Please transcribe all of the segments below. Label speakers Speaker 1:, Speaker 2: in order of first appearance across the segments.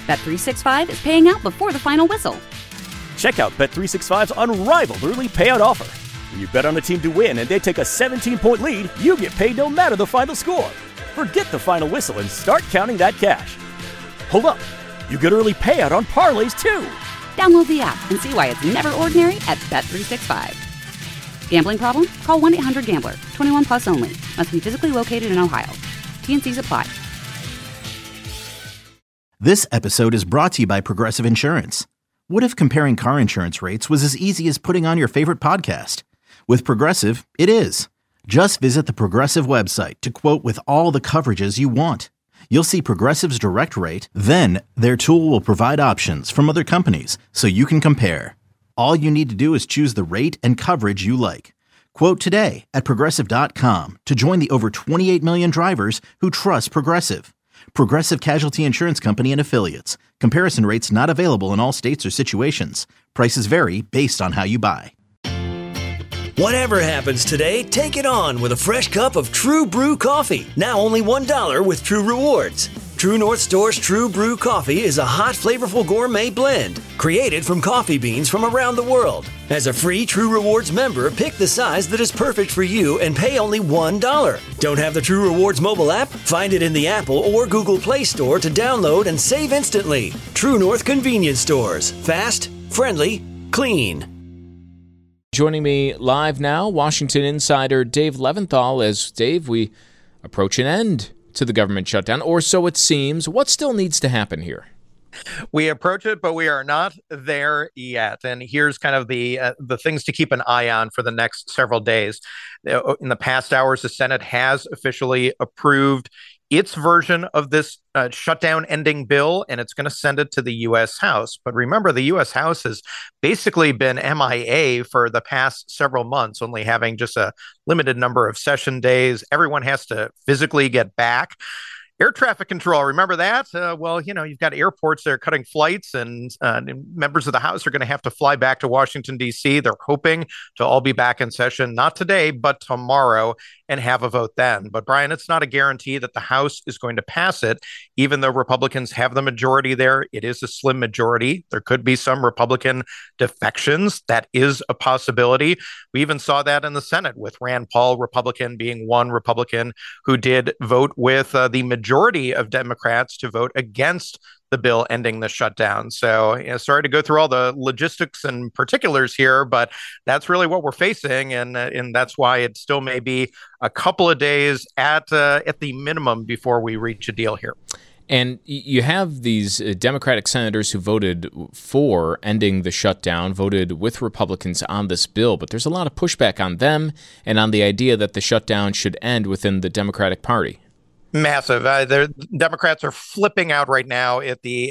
Speaker 1: Bet365 is paying out before the final whistle.
Speaker 2: Check out Bet365's unrivaled early payout offer. When you bet on a team to win and they take a 17-point lead, you get paid no matter the final score. Forget the final whistle and start counting that cash. Hold up. You get early payout on parlays, too.
Speaker 1: Download the app and see why it's never ordinary at Bet365. Gambling problem? Call 1-800-GAMBLER. 21 plus only. Must be physically located in Ohio. T&Cs apply.
Speaker 3: This episode is brought to you by Progressive Insurance. What if comparing car insurance rates was as easy as putting on your favorite podcast? With Progressive, it is. Just visit the Progressive website to quote with all the coverages you want. You'll see Progressive's direct rate, then their tool will provide options from other companies so you can compare. All you need to do is choose the rate and coverage you like. Quote today at Progressive.com to join the over 28 million drivers who trust Progressive. Progressive Casualty Insurance Company and Affiliates. Comparison rates not available in all states or situations. Prices vary based on how you buy.
Speaker 4: Whatever happens today, take it on with a fresh cup of True Brew coffee. Now only $1 with True Rewards. True North Store's True Brew coffee is a hot, flavorful gourmet blend created from coffee beans from around the world. As a free True Rewards member, pick the size that is perfect for you and pay only $1. Don't have the True Rewards mobile app? Find it in the Apple or Google Play Store to download and save instantly. True North Convenience Stores. Fast, friendly, clean.
Speaker 5: Joining me live now, Washington insider Dave Leventhal. As Dave, we approach an end to the government shutdown, or so it seems. What still needs to happen here?
Speaker 6: We approach it, but we are not there yet. And here's kind of the things to keep an eye on for the next several days. In the past hours, the Senate has officially approved its version of this shutdown ending bill, and it's going to send it to the U.S. House. But remember, the U.S. House has basically been MIA for the past several months, only having just a limited number of session days. Everyone has to physically get back. Air traffic control, remember that? Well, you've got airports that are cutting flights, and members of the House are going to have to fly back to Washington, D.C. They're hoping to all be back in session, not today, but tomorrow, and have a vote then. But Brian, it's not a guarantee that the House is going to pass it, even though Republicans have the majority there. It is a slim majority. There could be some Republican defections. That is a possibility. We even saw that in the Senate with Rand Paul, Republican, being one Republican who did vote with the majority of Democrats to vote against the bill ending the shutdown. So sorry to go through all the logistics and particulars here, but that's really what we're facing. And that's why it still may be a couple of days at the minimum before we reach a deal here.
Speaker 5: And you have these Democratic senators who voted for ending the shutdown, voted with Republicans on this bill, but there's a lot of pushback on them and on the idea that the shutdown should end within the Democratic Party.
Speaker 6: Massive. The Democrats are flipping out right now at the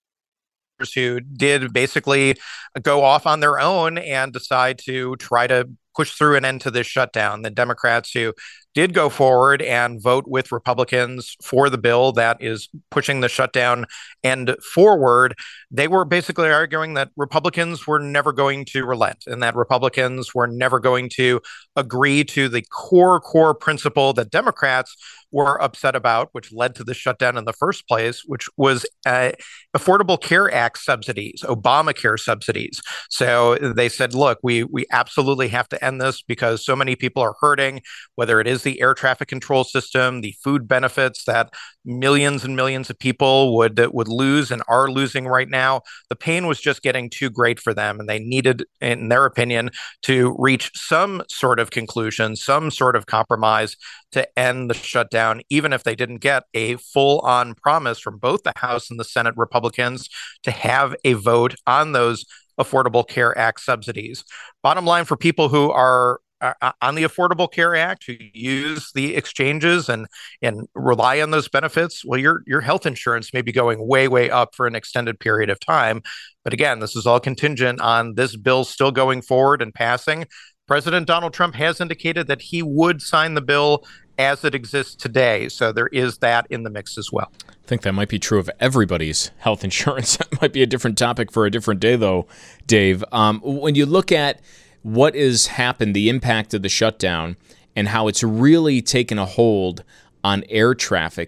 Speaker 6: who did basically go off on their own and decide to try to push through an end to this shutdown. The Democrats who did go forward and vote with Republicans for the bill that is pushing the shutdown end forward, they were basically arguing that Republicans were never going to relent and that Republicans were never going to agree to the core principle that Democrats were upset about, which led to the shutdown in the first place, which was Affordable Care Act subsidies, Obamacare subsidies. So they said, look, we absolutely have to end this because so many people are hurting, whether it is the air traffic control system, the food benefits that millions and millions of people would lose and are losing right now. The pain was just getting too great for them, and they needed, in their opinion, to reach some sort of conclusion, some sort of compromise to end the shutdown, even if they didn't get a full-on promise from both the House and the Senate Republicans to have a vote on those Affordable Care Act subsidies. Bottom line, for people who are on the Affordable Care Act, who use the exchanges and rely on those benefits, well, your health insurance may be going way up for an extended period of time. But again, this is all contingent on this bill still going forward and passing. President Donald Trump has indicated that he would sign the bill as it exists today. So there is that in the mix as well.
Speaker 5: I think that might be true of everybody's health insurance. That might be a different topic for a different day, though, Dave. When you look at what has happened, the impact of the shutdown, and how it's really taken a hold on air traffic,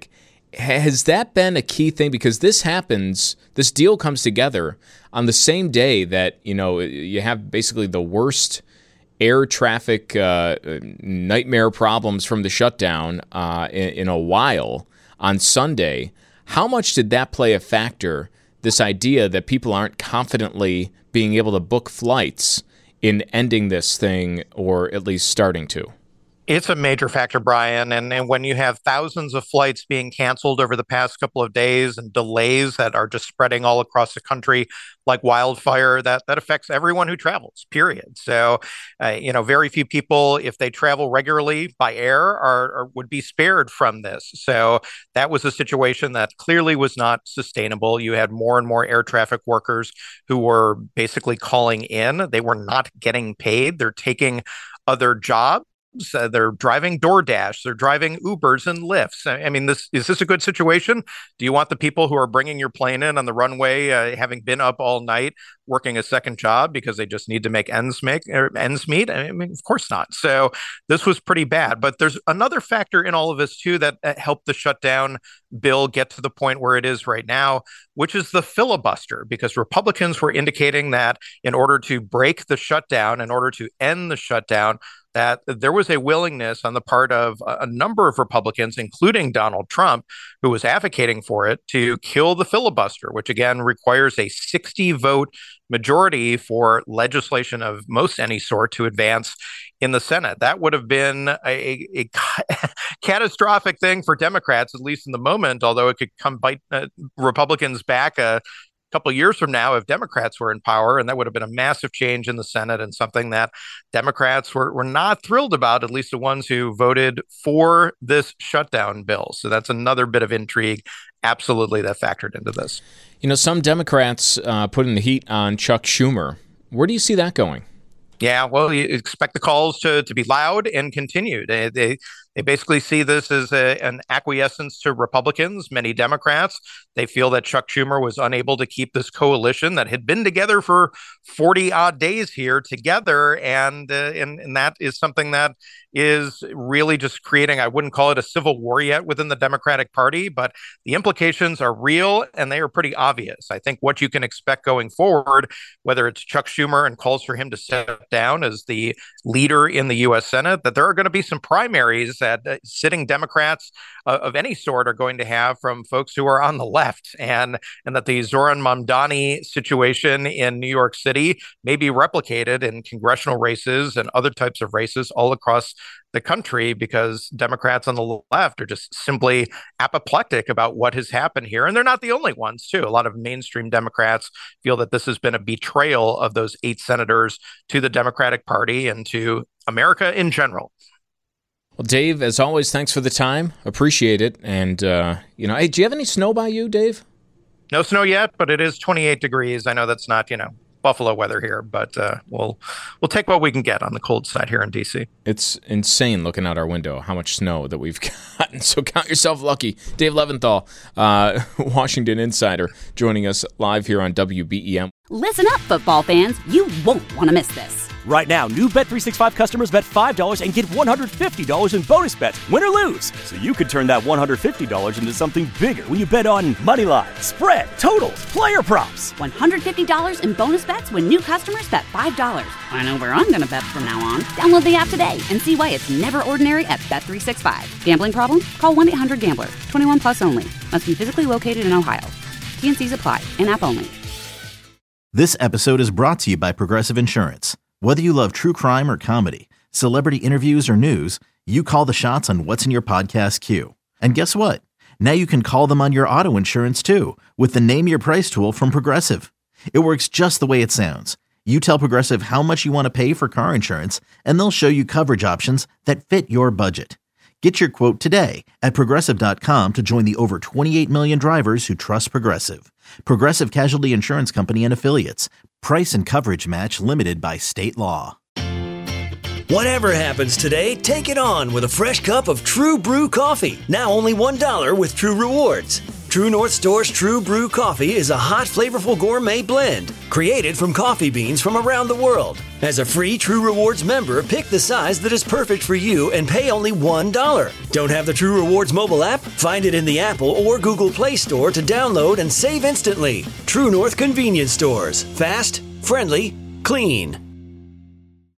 Speaker 5: Has that been a key thing? Because this deal comes together on the same day that, you have basically the worst air traffic nightmare problems from the shutdown in a while on Sunday. How much did that play a factor, this idea that people aren't confidently being able to book flights in ending this thing, or at least starting to?
Speaker 6: It's a major factor, Brian. And when you have thousands of flights being canceled over the past couple of days and delays that are just spreading all across the country like wildfire, that affects everyone who travels, period. So, very few people, if they travel regularly by air, would be spared from this. So that was a situation that clearly was not sustainable. You had more and more air traffic workers who were basically calling in. They were not getting paid. They're taking other jobs. They're driving DoorDash, they're driving Ubers and Lyfts. I mean, is this a good situation? Do you want the people who are bringing your plane in on the runway, having been up all night, working a second job because they just need to make ends meet? I mean, of course not. So this was pretty bad. But there's another factor in all of this, too, that helped the shutdown bill get to the point where it is right now, which is the filibuster, because Republicans were indicating that in order to break the shutdown, in order to end the shutdown, that there was a willingness on the part of a number of Republicans, including Donald Trump, who was advocating for it, to kill the filibuster, which again requires a 60-vote majority for legislation of most any sort to advance in the Senate. That would have been a catastrophic thing for Democrats, at least in the moment, although it could come bite Republicans back a couple of years from now if Democrats were in power, and that would have been a massive change in the Senate and something that Democrats were not thrilled about, at least the ones who voted for this shutdown bill. So that's another bit of intrigue, absolutely, that factored into this.
Speaker 5: Some Democrats putting the heat on Chuck Schumer. Where do you see that going?
Speaker 6: Yeah, well, you expect the calls to be loud and continued. They basically see this as an acquiescence to Republicans, many Democrats. They feel that Chuck Schumer was unable to keep this coalition that had been together for 40 odd days here together. And that is something that is really just creating, I wouldn't call it a civil war yet within the Democratic Party, but the implications are real and they are pretty obvious. I think what you can expect going forward, whether it's Chuck Schumer and calls for him to step down as the leader in the U.S. Senate, that there are going to be some primaries that sitting Democrats of any sort are going to have from folks who are on the left, and that the Zohran Mamdani situation in New York City may be replicated in congressional races and other types of races all across the country, because Democrats on the left are just simply apoplectic about what has happened here. And they're not the only ones, too. A lot of mainstream Democrats feel that this has been a betrayal of those 8 senators to the Democratic Party and to America in general.
Speaker 5: Well, Dave, as always, thanks for the time. Appreciate it. And, hey, do you have any snow by you, Dave?
Speaker 6: No snow yet, but it is 28 degrees. I know that's not, Buffalo weather here, but we'll take what we can get on the cold side here in D.C.
Speaker 5: It's insane looking out our window how much snow that we've gotten, so count yourself lucky. Dave Leventhal, Washington Insider, joining us live here on WBEM.
Speaker 1: Listen up, football fans. You won't want to miss this.
Speaker 2: Right now, new Bet365 customers bet $5 and get $150 in bonus bets, win or lose. So you could turn that $150 into something bigger when you bet on money line, spread, totals, player props.
Speaker 1: $150 in bonus bets when new customers bet $5. I know where I'm going to bet from now on. Download the app today and see why it's never ordinary at Bet365. Gambling problem? Call 1-800-GAMBLER. 21 plus only. Must be physically located in Ohio. T&Cs apply. In-app only.
Speaker 3: This episode is brought to you by Progressive Insurance. Whether you love true crime or comedy, celebrity interviews or news, you call the shots on what's in your podcast queue. And guess what? Now you can call them on your auto insurance too, with the Name Your Price tool from Progressive. It works just the way it sounds. You tell Progressive how much you want to pay for car insurance, and they'll show you coverage options that fit your budget. Get your quote today at Progressive.com to join the over 28 million drivers who trust Progressive. Progressive Casualty Insurance Company and Affiliates. Price and coverage match limited by state law.
Speaker 4: Whatever happens today, take it on with a fresh cup of True Brew coffee. Now only $1 with True Rewards. True North Store's True Brew Coffee is a hot, flavorful gourmet blend created from coffee beans from around the world. As a free True Rewards member, pick the size that is perfect for you and pay only $1. Don't have the True Rewards mobile app? Find it in the Apple or Google Play Store to download and save instantly. True North Convenience Stores. Fast, friendly, clean.